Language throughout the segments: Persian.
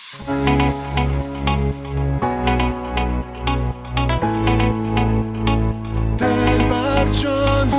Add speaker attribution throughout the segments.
Speaker 1: دلبر جان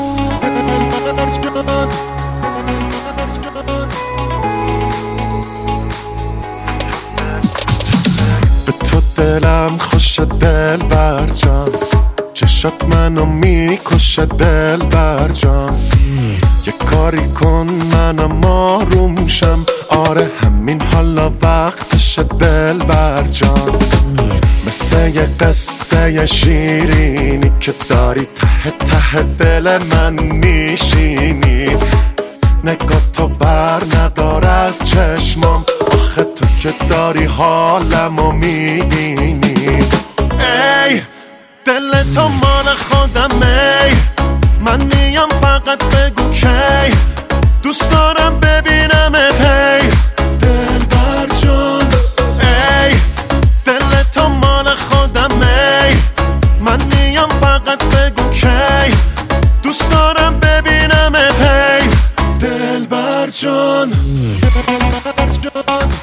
Speaker 1: به تو دلم خوشه دلبر جان، چشات منو میکشه دلبر جان. یه کاری کن منم آروم شم، آره همین حالا وقتشه دلبر جان. مثل یه قصه شیرینی که داری ته ته دل من میشینی. نگاه تو بر ندار از چشمام، آخه تو که داری حالمو میبینی. ای دل تو مال خودم، ای من میام فقط بگو کی دوست دارم ببینمت. ای دلبر جان، ای دل تو مال خودم، ای من میام فقط بگو کی دوست دارم ببینمت. ای دلبر جان، دلبر جان.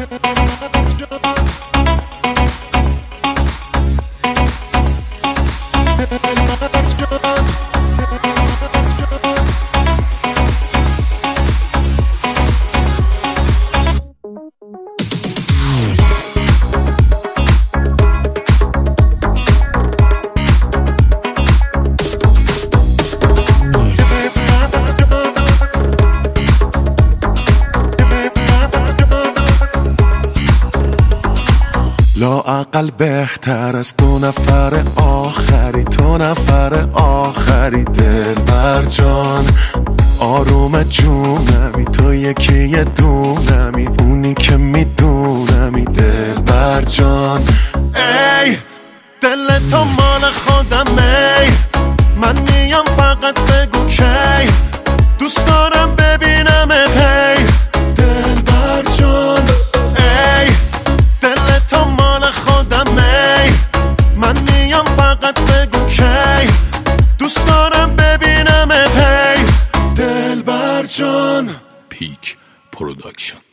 Speaker 1: لااقل بهتر از دو نفر آخری، تو نفر آخری دلبر جان. آروم جونمی تو یکی یه دونمی، اونی که میدونمی دلبر جان. ای دل تو مال خودم، ای من میام فقط بگو کی دوست دارم ببینمت. ای دلبر جان، ای دل تو مال خودم، ای من میام فقط بگو کی دوست دارم ببینمت. ای دلبر جان.
Speaker 2: پیک پروداکشن.